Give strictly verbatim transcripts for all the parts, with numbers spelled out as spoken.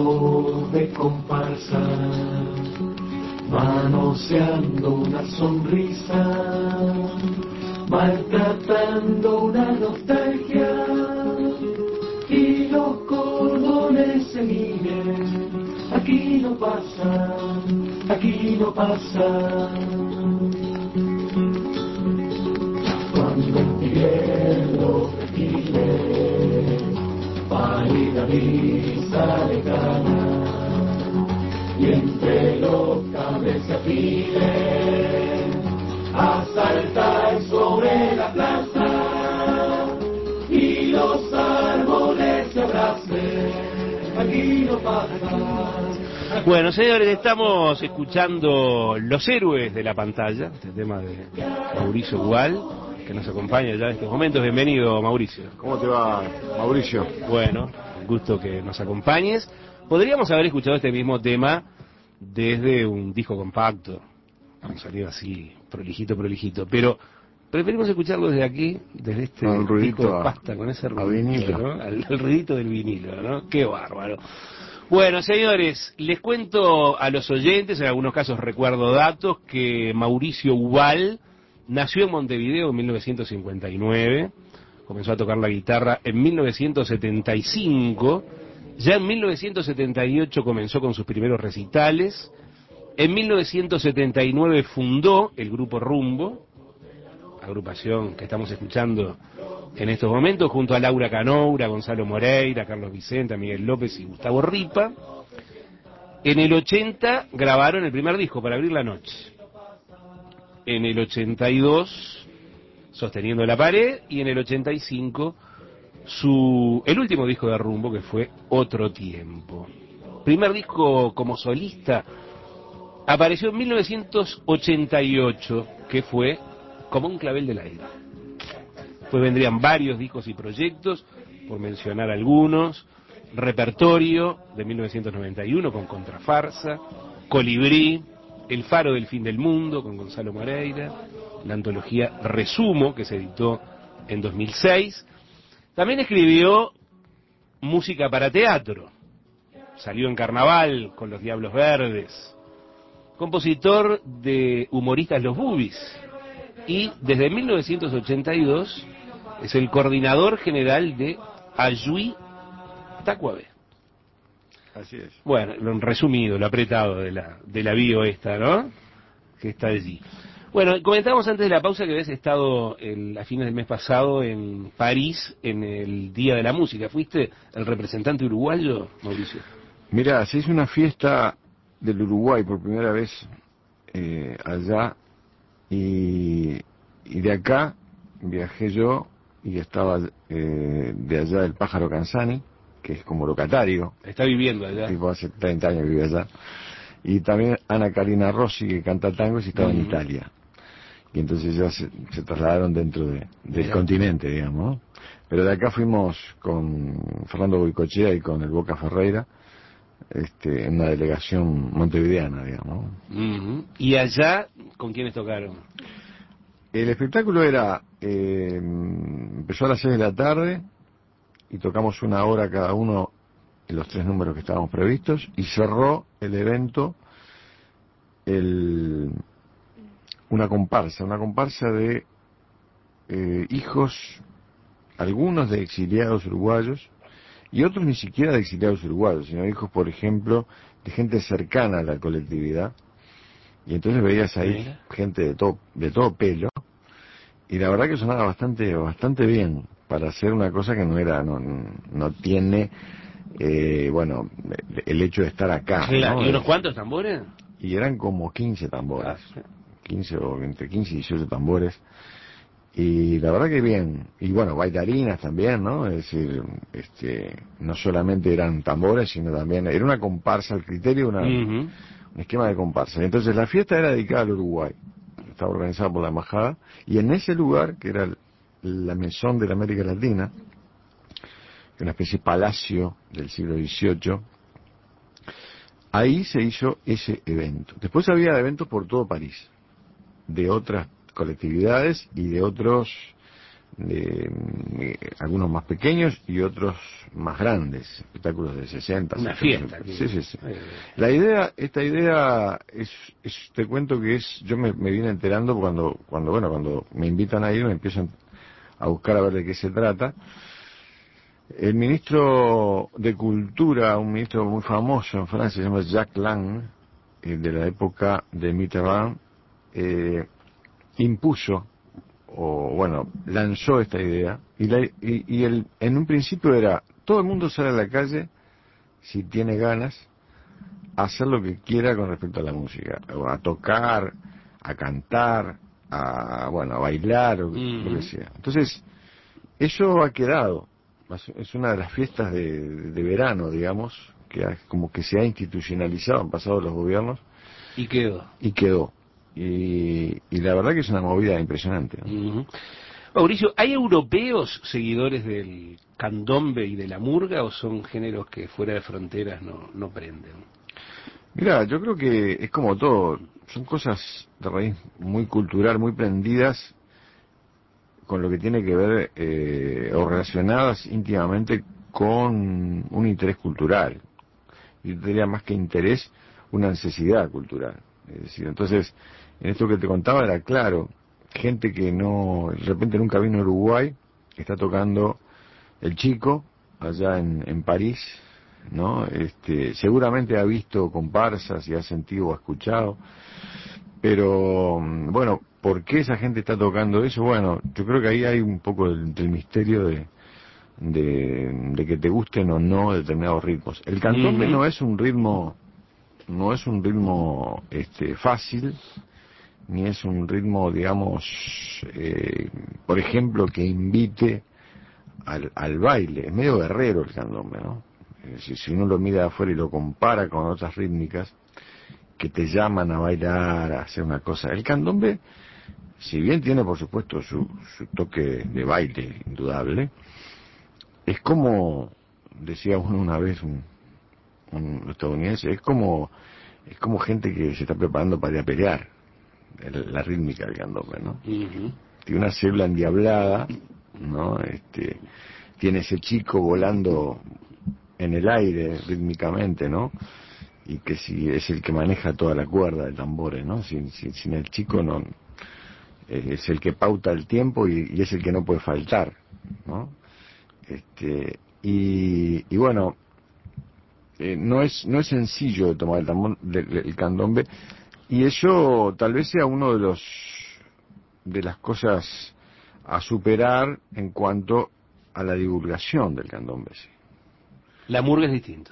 grupo de comparsa, manoseando una sonrisa, maltratando una nostalgia, y los cordones se miden. Aquí no pasa, aquí no pasa. Cuando el invierno define, pálida brisa lejana, y entre los cables se afile, a saltar sobre la plaza, y los árboles se abracen. Aquí no pasa. Bueno, señores, estamos escuchando Los Héroes de la Pantalla, este tema de Mauricio Gual, que nos acompaña ya en estos momentos. Bienvenido, Mauricio. ¿Cómo te va, Mauricio? Bueno, un gusto que nos acompañes. Podríamos haber escuchado este mismo tema desde un disco compacto, han salido así, prolijito, prolijito, pero preferimos escucharlo desde aquí, desde este no, disco de pasta, con ese ruidito, ¿no? Al, al ruidito del vinilo, ¿no? Qué bárbaro. Bueno, señores, les cuento a los oyentes, en algunos casos recuerdo datos, que Mauricio Ubal nació en Montevideo en mil novecientos cincuenta y nueve, comenzó a tocar la guitarra en mil novecientos setenta y cinco, ya en mil novecientos setenta y ocho comenzó con sus primeros recitales, en mil novecientos setenta y nueve fundó el grupo Rumbo, agrupación que estamos escuchando en estos momentos, junto a Laura Canoura, Gonzalo Moreira, Carlos Vicente, Miguel López y Gustavo Ripa. En el ochenta grabaron el primer disco, Para abrir la noche. En el ochenta y dos, Sosteniendo la pared, y en el ochenta y cinco, su, el último disco de Rumbo, que fue Otro tiempo. Primer disco como solista apareció en mil novecientos ochenta y ocho, que fue Como un clavel del aire. Pues vendrían varios discos y proyectos, por mencionar algunos: Repertorio, de mil novecientos noventa y uno, con Contrafarsa; Colibrí, El faro del fin del mundo, con Gonzalo Moreira; la antología Resumo, que se editó en dos mil seis. También escribió música para teatro, salió en Carnaval con Los Diablos Verdes, compositor de Humoristas Los Bubis, y desde mil novecientos ochenta y dos es el coordinador general de Ayuí Tacuabé. Así es. Bueno, lo resumido, lo apretado de la, de la bio esta, ¿no? Que está allí. Bueno, comentábamos antes de la pausa que habías estado el, a fines del mes pasado en París, en el Día de la Música. ¿Fuiste el representante uruguayo, Mauricio? Mira, se hizo una fiesta del Uruguay por primera vez eh, allá, y, y de acá viajé yo, y estaba eh, de allá el Pájaro Canzani, que es como locatario. Está viviendo allá. Tipo, hace treinta años vive allá. Y también Ana Karina Rossi, que canta tangos y estaba uh-huh. en Italia. Y entonces ya se, se trasladaron dentro de, del Mira. continente, digamos, ¿no? Pero de acá fuimos con Fernando Goicoechea y con el Boca Ferreira, este, en una delegación montevideana, digamos. Uh-huh. ¿Y allá con quiénes tocaron? El espectáculo era, eh, empezó a las seis de la tarde y tocamos una hora cada uno en los tres números que estábamos previstos, y cerró el evento el, una comparsa, una comparsa de eh, hijos, algunos de exiliados uruguayos y otros ni siquiera de exiliados uruguayos, sino hijos, por ejemplo, de gente cercana a la colectividad. Y entonces veías ahí ¿Sí? gente de todo, de todo pelo, y la verdad que sonaba bastante, bastante bien para hacer una cosa que no era, no, no tiene, eh, bueno, el hecho de estar acá. Claro, ¿no? ¿Y unos cuantos tambores? Y eran como quince tambores, quince o entre quince y dieciocho tambores, y la verdad que bien. Y bueno, bailarinas también, ¿no? Es decir, este, no solamente eran tambores, sino también era una comparsa, el criterio, una, uh-huh. un esquema de comparsa. Entonces la fiesta era dedicada al Uruguay, estaba organizada por la embajada, y en ese lugar, que era la Mesón de la América Latina, una especie de palacio del siglo dieciocho, ahí se hizo ese evento. Después había eventos por todo París, de otras colectividades y de otros de, de algunos más pequeños y otros más grandes, espectáculos de sesenta. Una setenta. fiesta. Sí, sí, sí. La idea, esta idea es, es, te cuento que es, yo me, me vine enterando cuando, cuando, bueno, cuando me invitan a ir, me empiezan a buscar a ver de qué se trata. El ministro de Cultura, un ministro muy famoso en Francia, se llama Jacques Lang, eh, de la época de Mitterrand, eh, impuso, o bueno, lanzó esta idea, y, la, y, y el, en un principio era, todo el mundo sale a la calle, si tiene ganas, a hacer lo que quiera con respecto a la música, a tocar, a cantar, a, bueno, a bailar, o Mm-hmm. lo que sea. Entonces, eso ha quedado. Es una de las fiestas de, de verano, digamos, que ha, como que se ha institucionalizado, han pasado los gobiernos. Y quedó. Y quedó. Y, y la verdad que es una movida impresionante, ¿no? Uh-huh. Mauricio, ¿hay europeos seguidores del candombe y de la murga o son géneros que fuera de fronteras no, no prenden? Mira, yo creo que es como todo, son cosas de raíz muy cultural, muy prendidas con lo que tiene que ver eh, o relacionadas íntimamente con un interés cultural. Yo diría más que interés, una necesidad cultural. Es decir, entonces, en esto que te contaba era claro, gente que no, de repente nunca vino a Uruguay, está tocando el Chico, allá en, en París, ¿no? Este, seguramente ha visto comparsas y ha sentido o ha escuchado, pero bueno, ¿por qué esa gente está tocando eso? Bueno, yo creo que ahí hay un poco del, del misterio de, de, de que te gusten o no determinados ritmos. El candombe uh-huh. no es un ritmo, no es un ritmo este, fácil, ni es un ritmo, digamos, eh, por ejemplo, que invite al, al baile. Es medio guerrero el candombe, ¿no? Es decir, si uno lo mira de afuera y lo compara con otras rítmicas que te llaman a bailar, a hacer una cosa. El candombe, si bien tiene por supuesto su, su toque de baile indudable, es como, decía uno una vez, un, un estadounidense, es como es como gente que se está preparando para ir a pelear, el, la rítmica del candombe, ¿no? Uh-huh. Tiene una célula endiablada, ¿no? Este, tiene ese chico volando en el aire rítmicamente, ¿no? Y que si es el que maneja toda la cuerda de tambores, ¿no? Sin, sin, sin el chico no, es el que pauta el tiempo y, y es el que no puede faltar, ¿no? Este, y, y bueno, eh, no es no es sencillo de tomar el, tambor, de, de, el candombe, y eso tal vez sea uno de los de las cosas a superar en cuanto a la divulgación del candombe. Sí. La murga es distinto.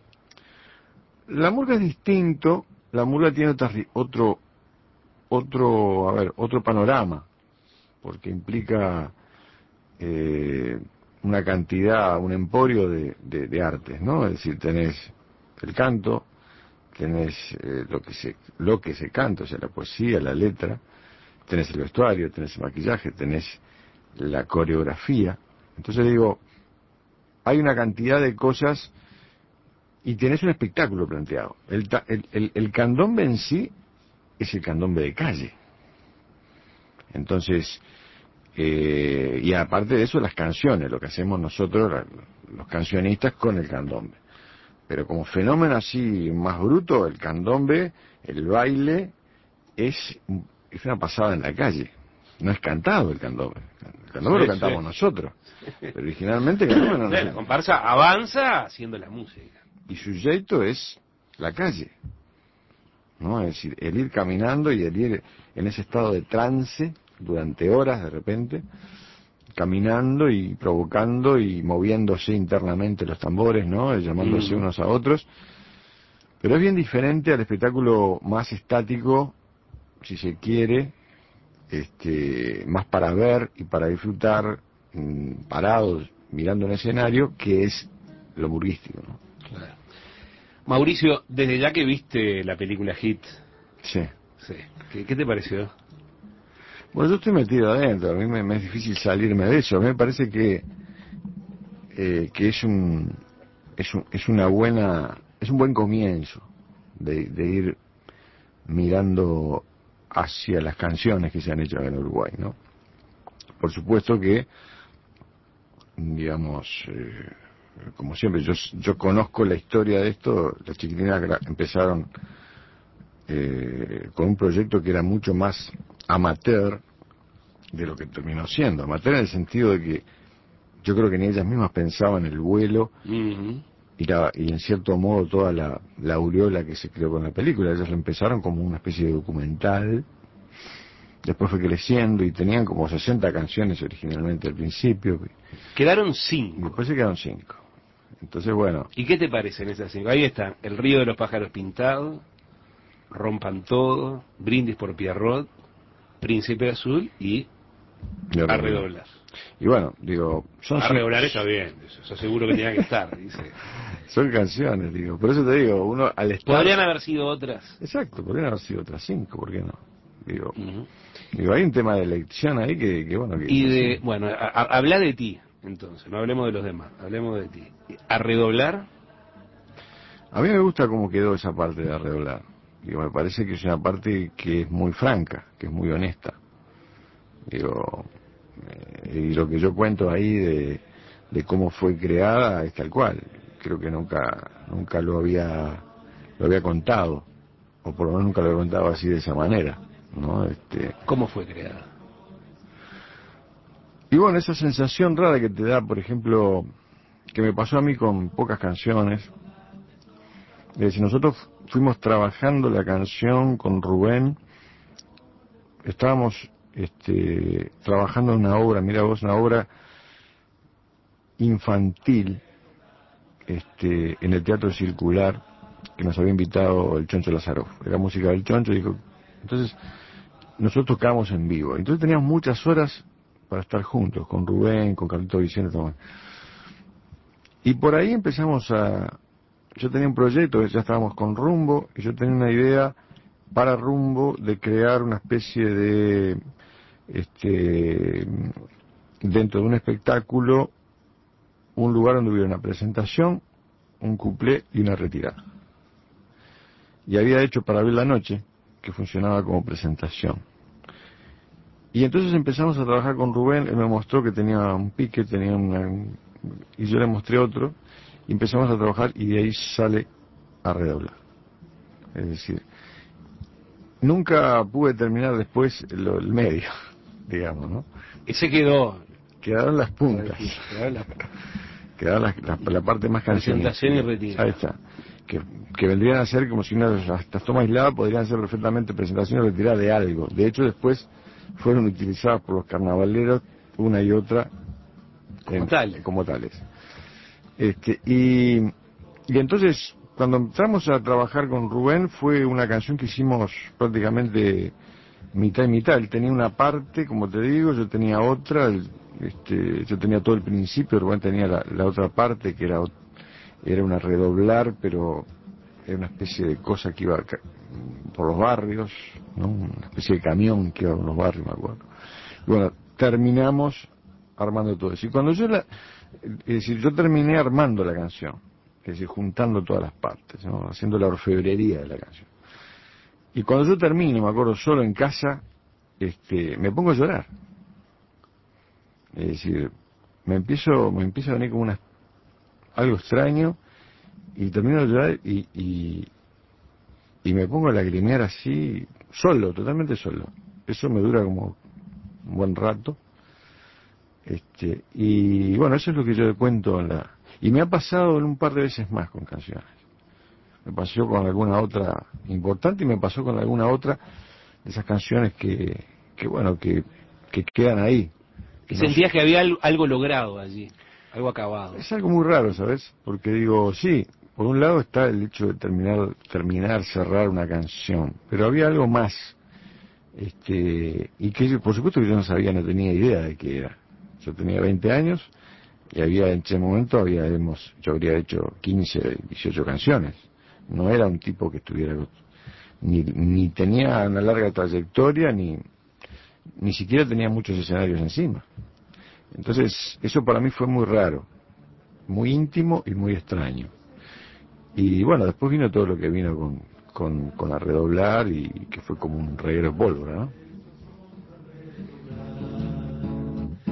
La murga es distinto, la murga tiene otra, otro otro a ver otro panorama, porque implica eh, una cantidad, un emporio de, de, de artes, ¿no? Es decir, tenés el canto, tenés eh, lo que se lo que se canta, o sea, la poesía, la letra, tenés el vestuario, tenés el maquillaje, tenés la coreografía. Entonces digo, hay una cantidad de cosas y tenés un espectáculo planteado. El, el, el, el candombe en sí es el candombe de calle. Entonces, eh, y aparte de eso, las canciones, lo que hacemos nosotros, los cancionistas, con el candombe. Pero como fenómeno así más bruto, el candombe, el baile, es, es una pasada en la calle. No es cantado el candombe. El candombe sí, lo cantamos sí. nosotros. Pero originalmente el candombe no La nos... comparsa avanza haciendo la música. Y su jeito es la calle, ¿no? Es decir, el ir caminando y el ir en ese estado de trance durante horas de repente, caminando y provocando y moviéndose internamente los tambores, ¿no? Llamándose mm. unos a otros. Pero es bien diferente al espectáculo más estático, si se quiere, este, más para ver y para disfrutar, mmm, parados, mirando un escenario, que es lo murguístico, ¿no? Claro. Mauricio, desde ya que viste la película Hit, sí, sí. ¿Qué, qué te pareció? Bueno, yo estoy metido adentro, a mí me, me es difícil salirme de eso. A mí me parece que eh, que es un, es un es una buena es un buen comienzo de, de ir mirando hacia las canciones que se han hecho en Uruguay, ¿no? por supuesto que, digamos, eh, como siempre, yo, yo conozco la historia de esto. Las Chiquitinas empezaron eh, con un proyecto que era mucho más amateur de lo que terminó siendo. Amateur en el sentido de que yo creo que ni ellas mismas pensaban el vuelo uh-huh. y, la, y en cierto modo toda la, la aureola que se creó con la película. Ellas lo empezaron como una especie de documental, después fue creciendo y tenían como sesenta canciones originalmente al principio. Quedaron cinco. Y después se quedaron cinco. Entonces, bueno. ¿Y qué te parecen esas cinco? Ahí está, El río de los pájaros pintados, Rompan todo, Brindis por Pierrot, Príncipe Azul y A redoblar. Y bueno, digo, son A redoblar está bien, eso seguro que tenía que estar, dice. Son canciones, digo, por eso te digo, uno al estar... Podrían haber sido otras. Exacto, podrían haber sido otras cinco, ¿por qué no? Digo, uh-huh. digo, hay un tema de elección ahí que, que bueno... Que y de, sí. bueno, a, a, habla de ti, entonces, no hablemos de los demás, hablemos de ti. A redoblar. A mí me gusta cómo quedó esa parte de A redoblar. Digo, me parece que es una parte que es muy franca, que es muy honesta. Digo, eh, y lo que yo cuento ahí de, de cómo fue creada es tal cual. Creo que nunca nunca lo había lo había contado, o por lo menos nunca lo había contado así de esa manera, ¿no? Este, ¿Cómo fue creada? Y bueno, esa sensación rara que te da, por ejemplo, que me pasó a mí con pocas canciones. Es decir, nosotros fuimos trabajando la canción con Rubén, estábamos este, trabajando en una obra, mira vos, una obra infantil, este, en el Teatro Circular, que nos había invitado el Choncho Lazaroff. Era música del Choncho, dijo. Entonces, nosotros tocábamos en vivo. Entonces teníamos muchas horas para estar juntos, con Rubén, con Carlito Vicente, todo. Y por ahí empezamos a... Yo tenía un proyecto, ya estábamos con Rumbo, y yo tenía una idea para Rumbo de crear una especie de... este dentro de un espectáculo, un lugar donde hubiera una presentación, un cuplé y una retirada. Y había hecho Para ver la noche, que funcionaba como presentación. Y entonces empezamos a trabajar con Rubén, él me mostró que tenía un pique, tenía una... y yo le mostré otro, y empezamos a trabajar y de ahí sale A redoblar. Es decir, nunca pude terminar después lo, el medio, digamos, ¿no? Ese quedó... Quedaron las puntas. Quedaron las quedaba la, la, la parte más cancionera. Presentación y retirada. Ahí está. Que, que vendrían a ser como si una las, las tomas aisladas podrían ser perfectamente presentación y retirada de algo. De hecho, después fueron utilizadas por los carnavaleros una y otra como, en, tal. como tales. Este, y, y entonces, cuando entramos a trabajar con Rubén, fue una canción que hicimos prácticamente mitad y mitad. Él tenía una parte, como te digo, yo tenía otra. El, Este, yo tenía todo el principio, Rubén tenía la, la otra parte que era era una redoblar, pero era una especie de cosa que iba por los barrios, ¿no? Una especie de camión que iba por los barrios, me acuerdo. Y bueno, terminamos armando todo eso. Y cuando yo la, es decir, yo terminé armando la canción, es decir, juntando todas las partes, ¿no? Haciendo la orfebrería de la canción. Y cuando yo termino, me acuerdo, solo en casa, este, me pongo a llorar. Es decir, me empiezo, me empieza a venir como una, algo extraño, y termino de llorar y, y, y me pongo a lagrimear así, solo, totalmente solo. Eso me dura como un buen rato. Este, y bueno, eso es lo que yo le cuento en la... Y me ha pasado un par de veces más con canciones. Me pasó con alguna otra importante y me pasó con alguna otra de esas canciones que, que bueno, que, que quedan ahí. Y sentías que había algo logrado allí, algo acabado. Es algo muy raro, ¿sabes? Porque digo, sí, por un lado está el hecho de terminar, terminar, cerrar una canción, pero había algo más, este, y que por supuesto que yo no sabía, no tenía idea de qué era. Yo tenía veinte años y había en ese momento habíamos, yo habría hecho quince, dieciocho canciones. No era un tipo que estuviera, ni, ni tenía una larga trayectoria, ni ni siquiera tenía muchos escenarios encima. Entonces, eso para mí fue muy raro, muy íntimo y muy extraño. Y bueno, después vino todo lo que vino con, con, con A redoblar y que fue como un reguero de pólvora, ¿no?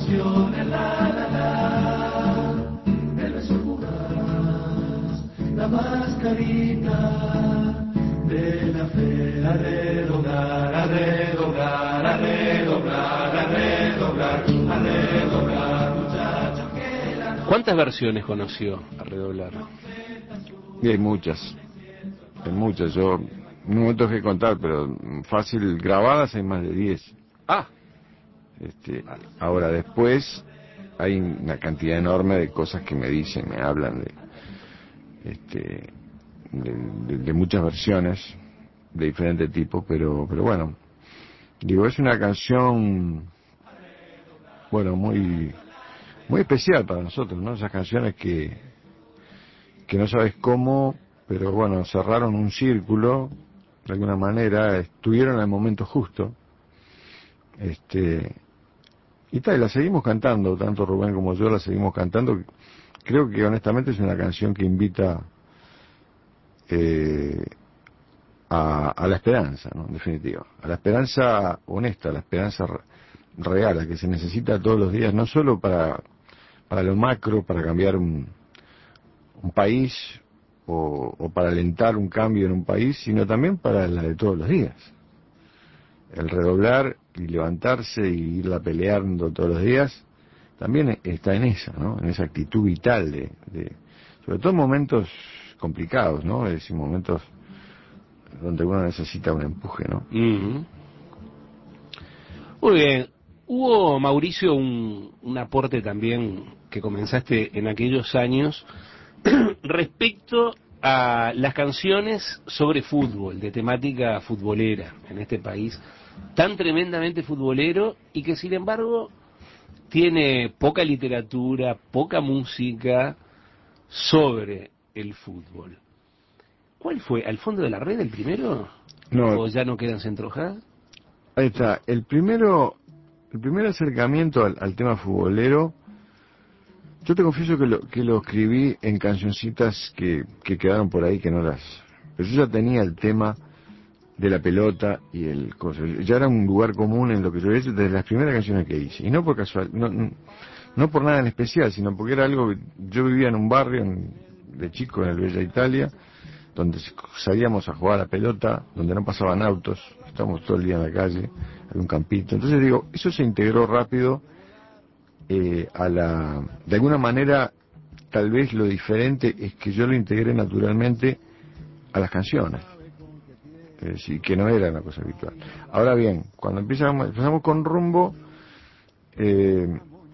emociones, la la la, el beso fugaz, la mascarita de la fe, a redoblar, a redoblar, a redoblar, a redoblar, a redoblar, muchachos que la noche... ¿Cuántas versiones conoció a redoblar? Y hay muchas, hay muchas, yo no me tengo que contar, pero fácil, grabadas hay más de diez. Ah, Este, ahora después hay una cantidad enorme de cosas que me dicen, me hablan de, este, de, de, de muchas versiones de diferente tipo, pero, pero bueno, digo, es una canción, bueno, muy, muy especial para nosotros, ¿no? Esas canciones que, que no sabes cómo, pero bueno, cerraron un círculo, de alguna manera, estuvieron en el momento justo, este, y tal, la seguimos cantando, tanto Rubén como yo la seguimos cantando. Creo que honestamente es una canción que invita eh, a, a la esperanza, ¿no? En definitiva, a la esperanza honesta, a la esperanza real, la que se necesita todos los días, no solo para, para lo macro, para cambiar un, un país o, o para alentar un cambio en un país, sino también para la de todos los días. El redoblar y levantarse y irla peleando todos los días también está en esa, ¿no? En esa actitud vital de, de sobre todo en momentos complicados, ¿no? Es decir, momentos donde uno necesita un empuje, ¿no? uh-huh. Muy bien. Hubo, Mauricio, un, un aporte también que comenzaste en aquellos años respecto a las canciones sobre fútbol, de temática futbolera en este país, tan tremendamente futbolero y que sin embargo tiene poca literatura, poca música sobre el fútbol. ¿Cuál fue? ¿Al fondo de la red el primero? No, ¿O ya no quedan centrojadas? ahí está. El primero, el primer acercamiento al, al tema futbolero, yo te confieso que lo, que lo escribí en cancioncitas que, que quedaron por ahí, que no las... Pero yo ya tenía el tema de la pelota y el cosa. Ya era un lugar común en lo que yo hice desde las primeras canciones que hice. Y no por casual, no, no por nada en especial, sino porque era algo que yo vivía en un barrio en, de chico en el Bella Italia, donde salíamos a jugar a la pelota, donde no pasaban autos, estábamos todo el día en la calle, había un campito. Entonces digo, eso se integró rápido eh, a la... De alguna manera, tal vez lo diferente es que yo lo integré naturalmente a las canciones. Es decir, que no era una cosa habitual. Ahora bien, cuando empezamos, empezamos con Rumbo, eh,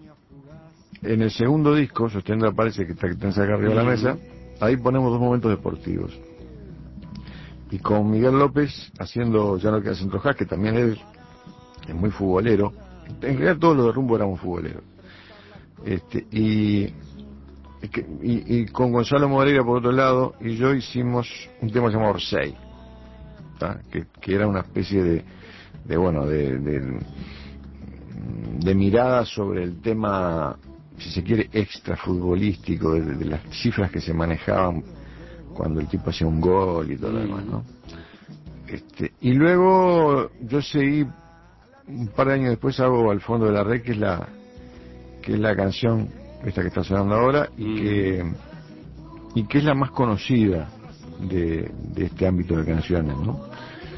en el segundo disco, Sosteniendo la Pared, que está, que está acá arriba de la mesa, ahí ponemos dos momentos deportivos. Y con Miguel López haciendo Ya no queda centrojas, que también es, es muy futbolero. En realidad todos los de Rumbo éramos futboleros. Este, y, y, y con Gonzalo Moreira por otro lado, y yo hicimos un tema llamado Orsay. Que, que era una especie de, de bueno, de, de, de mirada sobre el tema, si se quiere, extra futbolístico, de, de las cifras que se manejaban cuando el tipo hacía un gol y todo lo demás, ¿no? Este, y luego yo seguí, un par de años después hago Al Fondo de la Red, que es la, que es la canción esta que está sonando ahora, y que, y que es la más conocida de, de este ámbito de canciones, ¿no?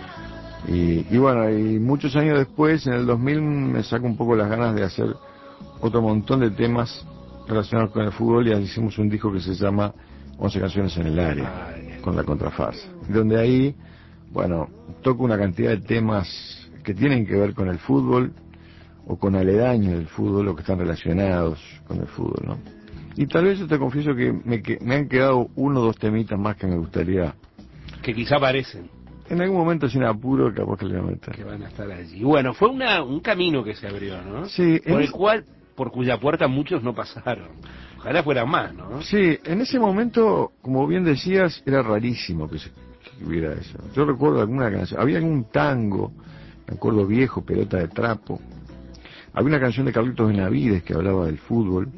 Y, y bueno, y muchos años después, en el dos mil, me saco un poco las ganas de hacer otro montón de temas relacionados con el fútbol, y hicimos un disco que se llama once canciones en el área, con la contrafarsa, donde ahí, bueno, toco una cantidad de temas que tienen que ver con el fútbol, o con aledaños del fútbol, o que están relacionados con el fútbol, ¿no? Y tal vez yo te confieso que me, que me han quedado uno o dos temitas más que me gustaría... Que quizá aparecen. En algún momento, sin apuro, capaz que le voy a meter. Que van a estar allí. Bueno, fue una, un camino que se abrió, ¿no? Sí. Por el ese... cual, por cuya puerta muchos no pasaron. Ojalá fueran más, ¿no? Sí, en ese momento, como bien decías, era rarísimo que, se, que hubiera eso. Yo recuerdo alguna canción, había algún tango, me acuerdo viejo, Pelota de Trapo. Había una canción de Carlitos Benavides que hablaba del fútbol.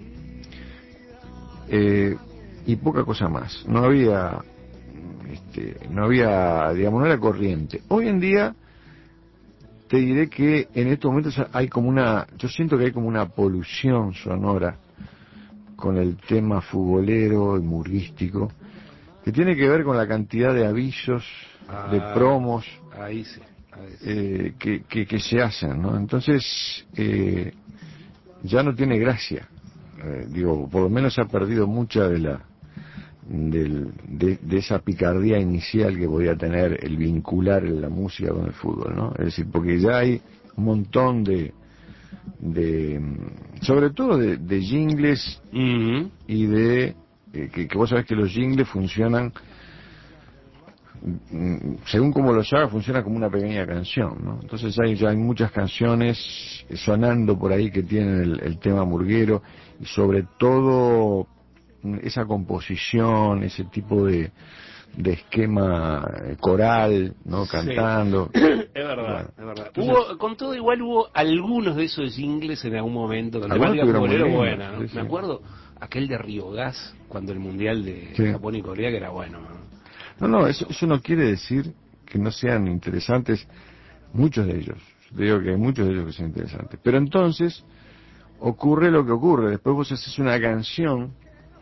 Eh, y poca cosa más. No había, este, no había, digamos, no era corriente. Hoy en día te diré que en estos momentos hay como una, yo siento que hay como una polución sonora con el tema futbolero y murguístico, que tiene que ver con la cantidad de avisos, ah, de promos, ahí sí, ahí sí. Eh, que, que, que se hacen, ¿no? Entonces, eh, ya no tiene gracia. Eh, digo, por lo menos se ha perdido mucha de la del, de, de esa picardía inicial que podía tener el vincular la música con el fútbol, ¿no? Es decir, porque ya hay un montón de, de sobre todo de, de jingles uh-huh. y de eh, que, que vos sabés que los jingles funcionan según como los haga, funciona como una pequeña canción, ¿no? Entonces hay, ya hay muchas canciones sonando por ahí que tienen el, el tema murguero, y sobre todo esa composición, ese tipo de, de esquema coral, ¿no? Cantando. Sí. Es verdad, bueno, es verdad. Entonces, hubo, con todo igual hubo algunos de esos jingles en algún momento, con algunos temática futbolera buena, ¿no? Sí, sí. Me acuerdo aquel de Río Gas, cuando el Mundial de sí. Japón y Corea, que era bueno, ¿no? No, no, eso, eso no quiere decir que no sean interesantes muchos de ellos. Te digo que hay muchos de ellos que son interesantes. Pero entonces ocurre lo que ocurre. Después vos haces una canción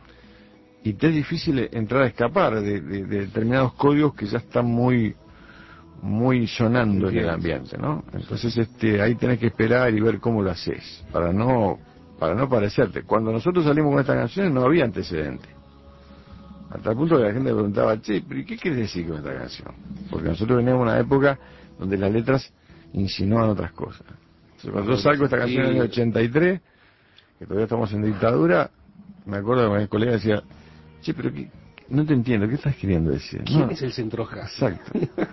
y te es difícil entrar a escapar de, de, de determinados códigos que ya están muy muy sonando en el ambiente, ¿no? Entonces este ahí tenés que esperar y ver cómo lo haces para no para no parecerte. Cuando nosotros salimos con esta canción no había antecedentes. Hasta el punto que la gente preguntaba, che, pero ¿qué quieres decir con esta canción? Porque nosotros veníamos de una época donde las letras insinuaban otras cosas. Entonces, cuando yo saco esta canción en el año ochenta y tres, que todavía estamos en dictadura, me acuerdo que mi colega decía, che, pero qué, no te entiendo, ¿qué estás queriendo decir? ¿Quién no, es el Centroja? Exacto.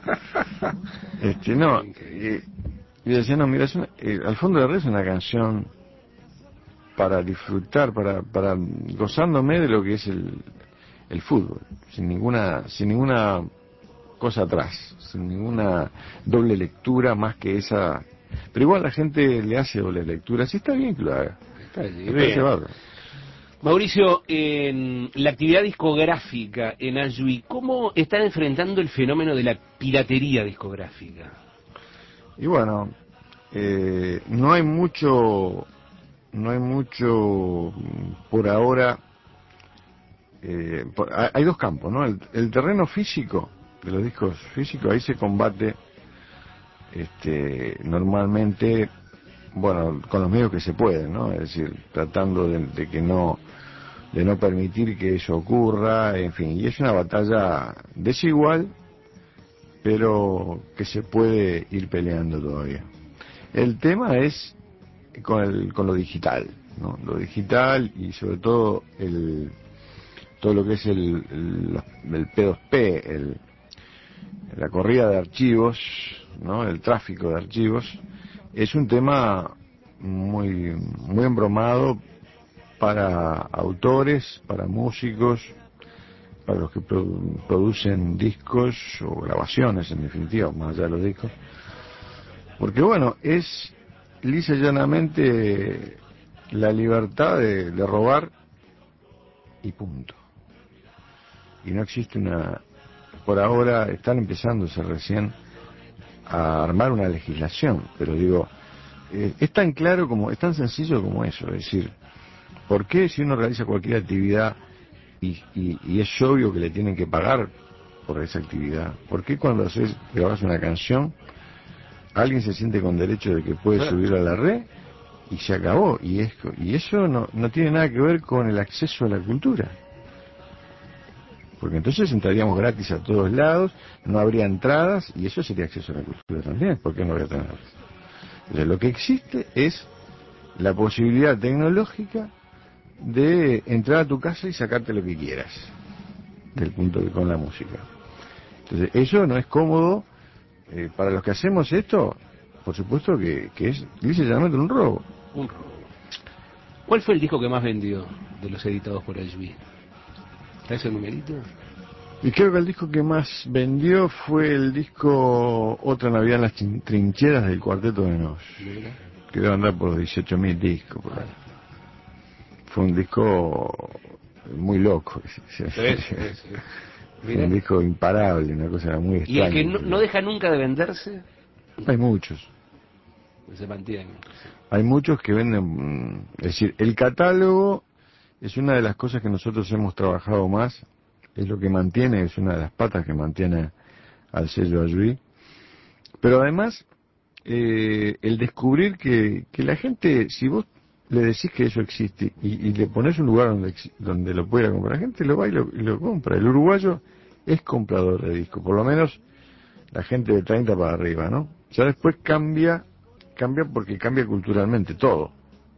este, no, eh, y decía, no, mira, es una, eh, al fondo de red es una canción para disfrutar, para, para gozándome de lo que es el el fútbol, sin ninguna sin ninguna cosa atrás, sin ninguna doble lectura más que esa. Pero igual la gente le hace doble lectura, sí está bien que lo haga. Está bien. Mauricio, en la actividad discográfica en Ayui, ¿cómo están enfrentando el fenómeno de la piratería discográfica? Y bueno, eh, no hay mucho, no hay mucho por ahora. Eh, por, hay dos campos, ¿no? El, el terreno físico, de los discos físicos, ahí se combate este, normalmente, bueno, con los medios que se pueden, ¿no? Es decir, tratando de, de que no, de no permitir que eso ocurra, en fin, y es una batalla desigual, pero que se puede ir peleando todavía. El tema es con, el, con lo digital, ¿no? Lo digital y sobre todo el todo lo que es el, el, el P dos P, el, la corrida de archivos, ¿no? El tráfico de archivos, es un tema muy, muy embromado para autores, para músicos, para los que produ producen discos o grabaciones, en definitiva, más allá de los discos. Porque bueno, es lisa y llanamente la libertad de, de robar y punto. Y no existe una, por ahora están empezándose recién a armar una legislación, pero digo, eh, es tan claro como, es tan sencillo como eso, es decir, ¿por qué si uno realiza cualquier actividad y, y, y es obvio que le tienen que pagar por esa actividad? ¿Por qué cuando haces, grabas una canción, alguien se siente con derecho de que puede subirla a la red y se acabó? Y, es, y eso no, no tiene nada que ver con el acceso a la cultura. Porque entonces entraríamos gratis a todos lados, no habría entradas y eso sería acceso a la cultura también. ¿Por qué no habría tener? Entonces, lo que existe es la posibilidad tecnológica de entrar a tu casa y sacarte lo que quieras del punto de con la música. Entonces, eso no es cómodo eh, para los que hacemos esto. Por supuesto que, que es literalmente un robo. Un robo. ¿Cuál fue el disco que más vendió de los editados por Ayui? ¿Traes el numerito? Y creo que el disco que más vendió fue el disco Otra Navidad en las Trincheras del Cuarteto de Nos. Que debe andar por dieciocho mil discos. Por ahí. Fue un disco muy loco. Sí, sí, sí. Fue un disco imparable, una cosa muy extraña. ¿Y el que no, no deja nunca de venderse? Hay muchos. se mantiene. Hay muchos que venden, es decir, el catálogo es una de las cosas que nosotros hemos trabajado más, es lo que mantiene, es una de las patas que mantiene al sello Ayuí. Pero además, eh, el descubrir que, que la gente, si vos le decís que eso existe y, y le pones un lugar donde, donde lo pueda comprar, la gente lo va y lo, y lo compra. El uruguayo es comprador de discos, por lo menos la gente de treinta para arriba, ¿no? Ya después cambia, cambia porque cambia culturalmente todo.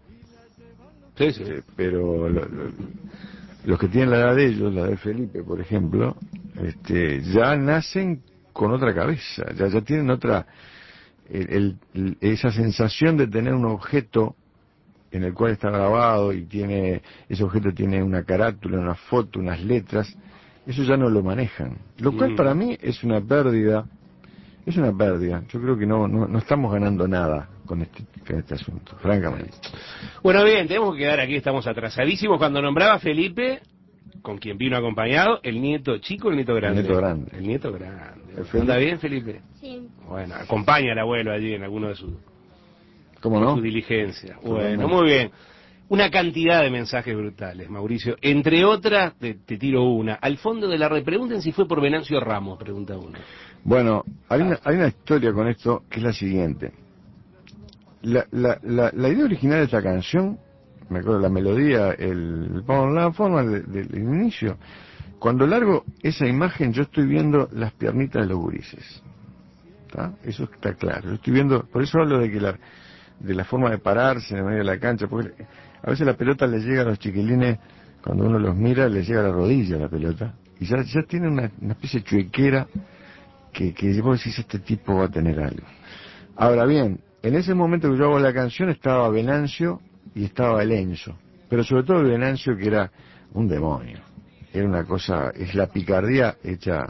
Sí, sí. Eh, pero lo, lo, los que tienen la edad de ellos, la de Felipe, por ejemplo, este, ya nacen con otra cabeza, ya, ya tienen otra, el, el, esa sensación de tener un objeto en el cual está grabado y tiene, ese objeto tiene una carátula, una foto, unas letras, eso ya no lo manejan. Lo cual para mí es una pérdida, es una pérdida. Yo creo que no, no, no estamos ganando nada con este, con este asunto, francamente. Bueno, bien, tenemos que quedar aquí, estamos atrasadísimos. Cuando nombraba a Felipe, con quien vino acompañado, el nieto chico o el nieto grande. El nieto grande. El nieto grande. El ¿Anda bien, Felipe? Sí. Bueno, acompaña al abuelo allí en alguno de sus... ¿Cómo no? Su diligencia. Bueno, Totalmente. muy bien. Una cantidad de mensajes brutales, Mauricio. Entre otras, te, te tiro una. Al fondo de la red, pregunten si fue por Venancio Ramos, pregunta uno. Bueno, hay una, hay una historia con esto que es la siguiente. La, la, la, la idea original de esta canción, me acuerdo la melodía, el, la forma del, del inicio, cuando largo esa imagen yo estoy viendo las piernitas de los gurises. ¿Tá? Eso está claro. Yo estoy viendo, por eso hablo de que la, de la forma de pararse en el medio de la cancha, porque a veces la pelota le llega a los chiquilines, cuando uno los mira, les llega a la rodilla la pelota, y ya, ya tiene una, una especie de chuequera que, que vos decís, este tipo va a tener algo. Ahora bien, en ese momento que yo hago la canción estaba Venancio y estaba el Enzo, pero sobre todo el Venancio, que era un demonio, era una cosa, es la picardía hecha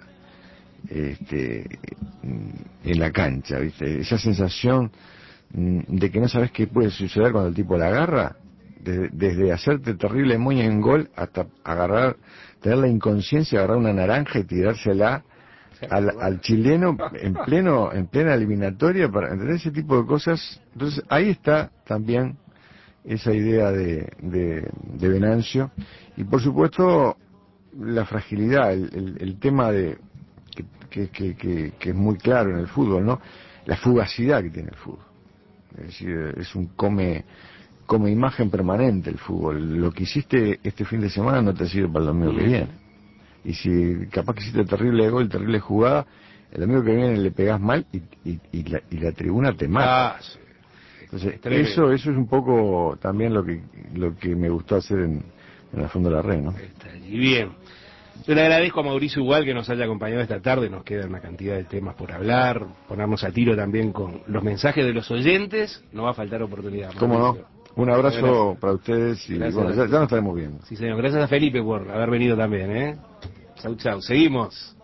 este en la cancha, ¿viste? Esa sensación de que no sabes qué puede suceder cuando el tipo la agarra, desde, desde hacerte terrible moña en gol hasta agarrar, tener la inconsciencia de agarrar una naranja y tirársela al, al chileno en pleno en plena eliminatoria, para entender ese tipo de cosas. Entonces ahí está también esa idea de, de, de Venancio, y por supuesto la fragilidad, el, el, el tema de que, que, que, que es muy claro en el fútbol, ¿no? La fugacidad que tiene el fútbol. Es decir, es un come come imagen permanente el fútbol. Lo que hiciste este fin de semana no te sirve para el domingo que viene. Y si capaz que hiciste terrible gol, terrible jugada, el domingo que viene le pegás mal y, y, y, la, y la tribuna te mata. Ah, sí. Entonces, eso eso es un poco también lo que lo que me gustó hacer en, en el fondo de la red, ¿no? Está allí. Bien. Yo le agradezco a Mauricio igual que nos haya acompañado esta tarde. Nos queda una cantidad de temas por hablar, ponernos a tiro también con los mensajes de los oyentes. No va a faltar oportunidad. ¿Cómo no? Un abrazo Gracias. para ustedes y Gracias. bueno, ya, ya nos estaremos viendo. Sí, señor. Gracias a Felipe por haber venido también, ¿eh? Chau, chau. Seguimos.